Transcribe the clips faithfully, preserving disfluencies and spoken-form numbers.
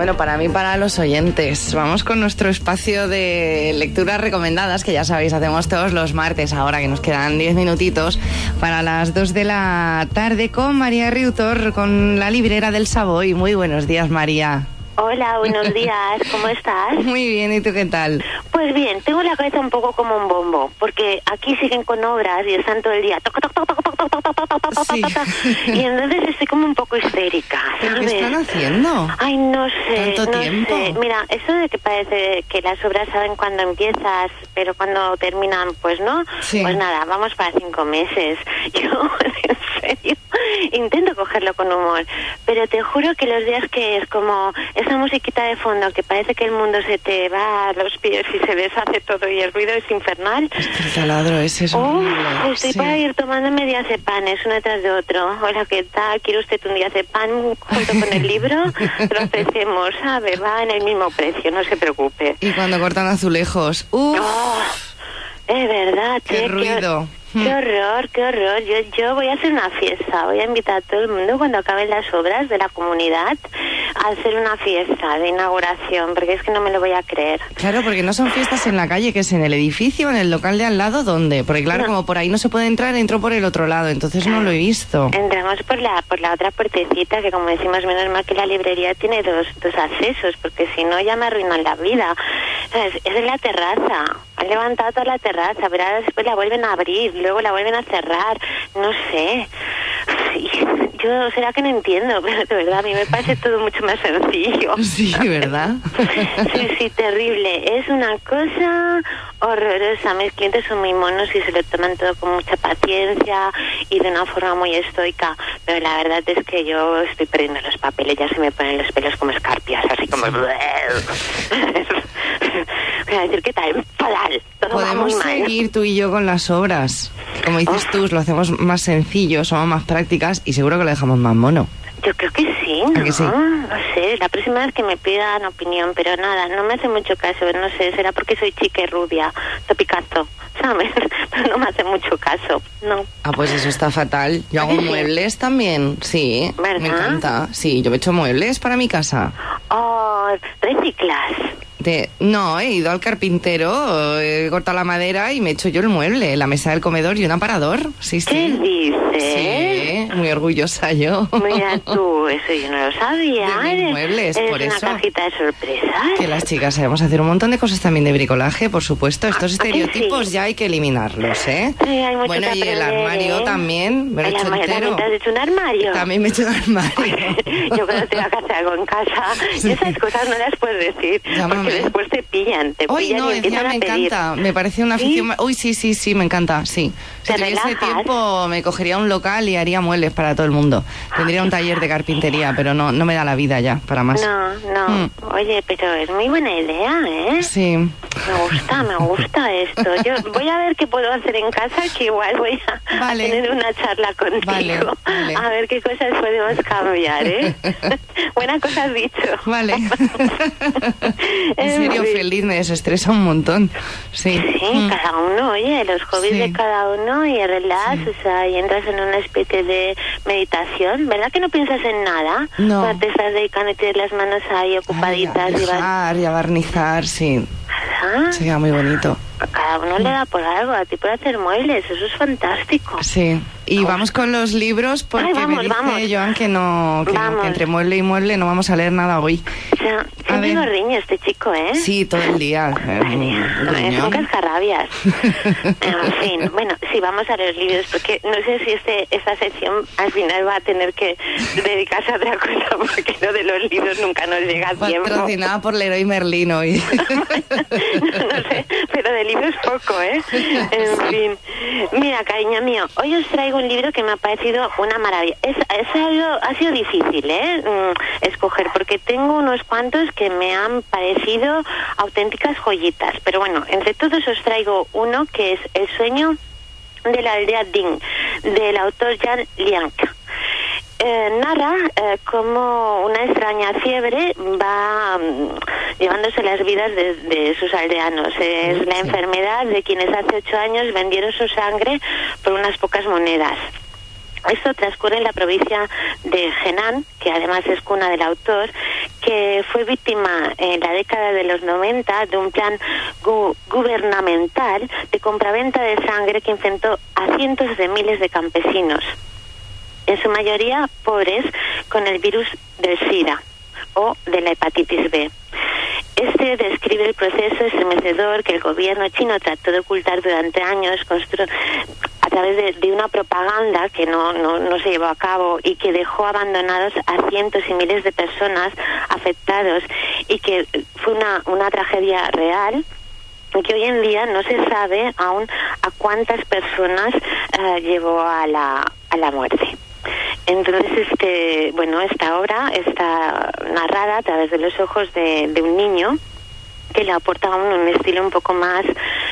Bueno, para mí, para los oyentes. Vamos con nuestro espacio de lecturas recomendadas, que ya sabéis, hacemos todos los martes, ahora que nos quedan diez minutitos para las dos de la tarde, con María Riutor, con la librera del Savoy. Muy buenos días, María. Hola, buenos días, ¿cómo estás? Muy bien, ¿y tú qué tal? Pues bien, tengo la cabeza un poco como un bombo, porque aquí siguen con obras y están todo el día toc, toc, toc, toc, toc, toc, toc, toc, toc, toc, Sí. toc, toc, y entonces estoy como un poco histérica, ¿Pero ¿sabes? qué están haciendo? Ay, no sé, ¿Tanto no tiempo? sé. Mira, eso de que parece que las obras saben cuándo empiezas, pero cuando terminan, pues no. Sí. Pues nada, vamos para cinco meses. Yo, en serio, intento cogerlo con humor, pero te juro que los días que es como esa musiquita de fondo que parece que el mundo se te va a los pies y se deshace todo y el ruido es infernal. Es que el taladro ese es Uf, horrible. estoy Sí. para ir tomándome diazepanes uno detrás de otro. Hola, ¿qué tal? ¿Quiere usted un diazepam junto con el libro? Lo ofrecemos, ¿sabe? Va en el mismo precio, no se preocupe. Y cuando cortan azulejos. ¡Uf! Oh, es verdad, ¡Qué che, ruido! Qué, qué horror, qué horror. Yo, yo voy a hacer una fiesta. Voy a invitar a todo el mundo cuando acaben las obras de la comunidad a hacer una fiesta de inauguración, porque es que no me lo voy a creer. Claro, porque no son fiestas en la calle, que es en el edificio, en el local de al lado, ¿dónde? Porque claro, No. como por ahí no se puede entrar, entro por el otro lado, entonces no lo he visto. Entramos por la por la otra puertecita, que como decimos, menos mal que la librería tiene dos, dos accesos, porque si no ya me arruinan la vida. ¿Sabes? Es en la terraza. Han levantado toda la terraza, pero ahora después la vuelven a abrir, luego la vuelven a cerrar. No sé. Yo, será que no entiendo, pero de verdad a mí me parece todo mucho más sencillo. Sí, ¿verdad? Sí, sí, terrible. Es una cosa horrorosa. Mis clientes son muy monos y se lo toman todo con mucha paciencia y de una forma muy estoica. Pero la verdad es que yo estoy perdiendo los papeles. Ya se me ponen los pelos como escarpias, así como... Voy a decir que tal, fatal. Todo va muy Podemos mal. seguir tú y yo con las obras. Como dices tú, lo hacemos más sencillo, somos más prácticas y seguro que lo dejamos más mono. Yo creo que sí, ¿A ¿no? que sí? No sé, la próxima vez que me pidan opinión, pero nada, no me hace mucho caso, no sé, será porque soy chica y rubia, topicazo, ¿sabes? Pero no me hace mucho caso, no. Ah, pues eso está fatal. Yo hago ¿Ah, sí? muebles también, sí. ¿Verdad? Me encanta. Sí, yo he hecho muebles para mi casa. Oh, reciclas. De, no, he ido al carpintero, he cortado la madera y me he hecho yo el mueble, la mesa del comedor y un aparador. Sí, sí. ¿Qué dices? Sí, muy orgullosa yo. Mira tú, eso yo no lo sabía. De mis Eres- muebles, eres por una eso. cajita de sorpresas. Que las chicas sabemos hacer un montón de cosas también de bricolaje, por supuesto. Estos ¿a que estereotipos sí? ya hay que eliminarlos, ¿eh? Sí, hay mucho bueno, que y el aprender, armario ¿eh? también, me lo he El hecho armario, entero. ¿también te has hecho un armario? También me he hecho un armario. Yo cuando te vas a hacer algo en casa, Sí. esas cosas no las puedes decir, Llámame. porque después te pillan, te Uy, pillan no, y encima empiezan me a pedir. encanta, me parece una ¿Sí? afición... ma- Uy, sí, sí, sí, me encanta, sí. Si ¿Te tuviese relajas? tiempo me cogería un local y haría muebles para todo el mundo. Tendría un taller de carpintería, pero no, no me da la vida ya para más. No, no, Mm. oye, pero es muy buena idea, ¿eh? Sí. Me gusta, me gusta esto. Yo voy a ver qué puedo hacer en casa, que igual voy a, a Vale. tener una charla contigo. Vale, vale. A ver qué cosas podemos cambiar, ¿eh? Buena cosa has dicho. Vale. En En serio, fin. feliz, me desestresa un montón. Sí. Sí, Mm. cada uno, oye, los hobbies Sí. de cada uno y relax, Sí. o sea, y entras en una especie de meditación, ¿verdad que no piensas en nada? No. Cuando te estás dedicando y tienes las manos ahí Ay, ocupaditas a y vas... dejar y a barnizar, sí. ¿Ah? Sería muy bonito. A cada uno le da por algo, a ti por hacer muebles, eso es fantástico. Sí. Y vamos con los libros porque Ay, vamos, me dice vamos. Joan que no, que no, Vamos. que entre mueble y mueble no vamos a leer nada hoy. O sea, siempre ver. nos riñe este chico, ¿eh? Sí, todo el día. eh, Madre mía, un es gruñón. un cascarrabias. En fin, bueno, sí, vamos a los libros, porque no sé si este esta sección al final va a tener que dedicarse a otra cosa, porque lo de los libros nunca nos llega a tiempo. Patrocinada por Leroy Merlin hoy. No sé, pero de libros poco, ¿eh? En fin. Mira, cariño mío, hoy os traigo un libro que me ha parecido una maravilla. Es, es algo, ha sido difícil, ¿eh? Mm, escoger, porque tengo unos cuantos que me han parecido auténticas joyitas. Pero bueno, entre todos os traigo uno que es El sueño de la aldea Ding, del autor Jan Liang. Eh, narra eh, cómo una extraña fiebre va mm, llevándose las vidas de, de sus aldeanos. Es la enfermedad de quienes hace ocho años vendieron su sangre por unas pocas monedas. Esto transcurre en la provincia de Henan, que además es cuna del autor, que fue víctima en la década de los noventa de un plan gu gubernamental de compraventa de sangre que infectó a cientos de miles de campesinos, en su mayoría pobres, con el virus del SIDA o de la hepatitis B. Este describe el proceso estremecedor que el gobierno chino trató de ocultar durante años a través de, de una propaganda que no, no, no se llevó a cabo y que dejó abandonados a cientos y miles de personas afectados, y que fue una, una tragedia real, y que hoy en día no se sabe aún a cuántas personas uh, llevó a la, a la muerte. Entonces, este, bueno, esta obra está narrada a través de los ojos de, de un niño que le aporta un, un estilo un poco más,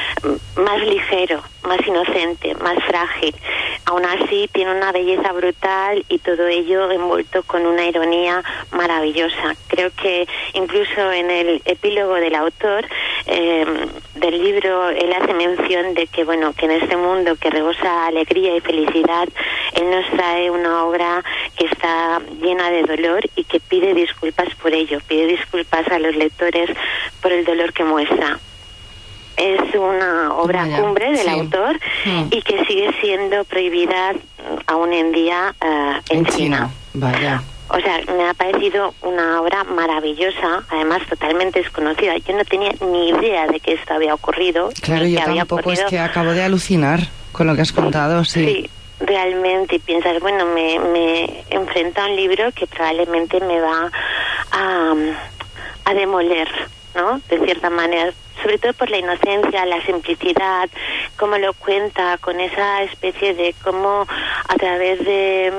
más ligero, más inocente, más frágil. Aún así tiene una belleza brutal y todo ello envuelto con una ironía maravillosa. Creo que incluso en el epílogo del autor eh, del libro, él hace mención de que, bueno, que en este mundo que rebosa alegría y felicidad, él nos trae una obra que está llena de dolor y que pide disculpas por ello, pide disculpas a los lectores por el dolor que muestra. Es una obra Vaya, cumbre del sí. autor mm. y que sigue siendo prohibida aún en día uh, en, en China. China. Vaya. O sea, me ha parecido una obra maravillosa, además totalmente desconocida. Yo no tenía ni idea de que esto había ocurrido. Claro, yo había tampoco, ocurrido. Es que acabo de alucinar con lo que has contado, sí. Sí, realmente, y piensas, bueno, me, me enfrento a un libro que probablemente me va a, a demoler, ¿no? De cierta manera, sobre todo por la inocencia, la simplicidad, cómo lo cuenta, con esa especie de cómo a través de...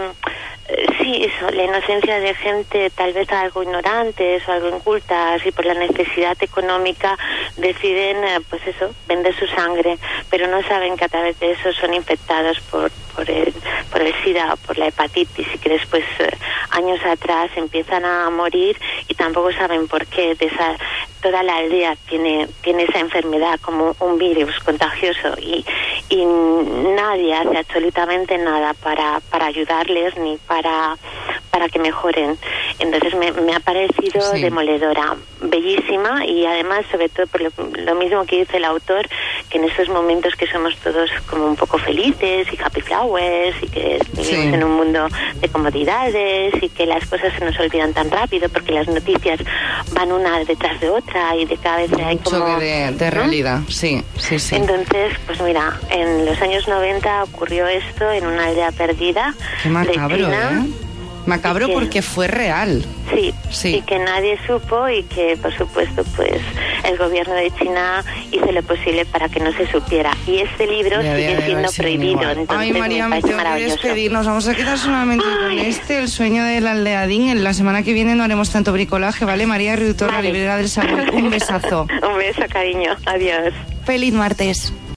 Sí, eso, la inocencia de gente tal vez algo ignorantes o algo incultas, y por la necesidad económica deciden, pues eso, vender su sangre, pero no saben que a través de eso son infectados por por el, por el SIDA o por la hepatitis, y que después, eh, años atrás, empiezan a morir y tampoco saben por qué. De esa, toda la aldea tiene tiene esa enfermedad como un virus contagioso, y, y nadie hace absolutamente nada para, para ayudarles ni para, para que mejoren. Entonces me, me ha parecido sí. demoledora, bellísima, y además, sobre todo por lo, lo mismo que dice el autor, que en estos momentos que somos todos como un poco felices y happy flowers, y que vivimos sí. en un mundo de comodidades, y que las cosas se nos olvidan tan rápido porque las noticias van una detrás de otra y de cada vez hay como... choque de, de realidad, ¿no? sí, sí, sí. Entonces, pues mira, en los años noventa ocurrió esto en una aldea perdida. Qué macabro, de China, ¿eh? Macabro que, porque fue real. Sí, sí, y que nadie supo, y que por supuesto pues el gobierno de China hizo lo posible para que no se supiera. Y este libro ya sigue siendo prohibido. Entonces, Ay, María, me tengo que despedir. Nos vamos a quedar solamente Ay. con este, El sueño del aldeadín. En la semana que viene no haremos tanto bricolaje, ¿vale? María Riutor, vale. La librera del sabor. Un besazo. Un beso, cariño. Adiós. Feliz martes.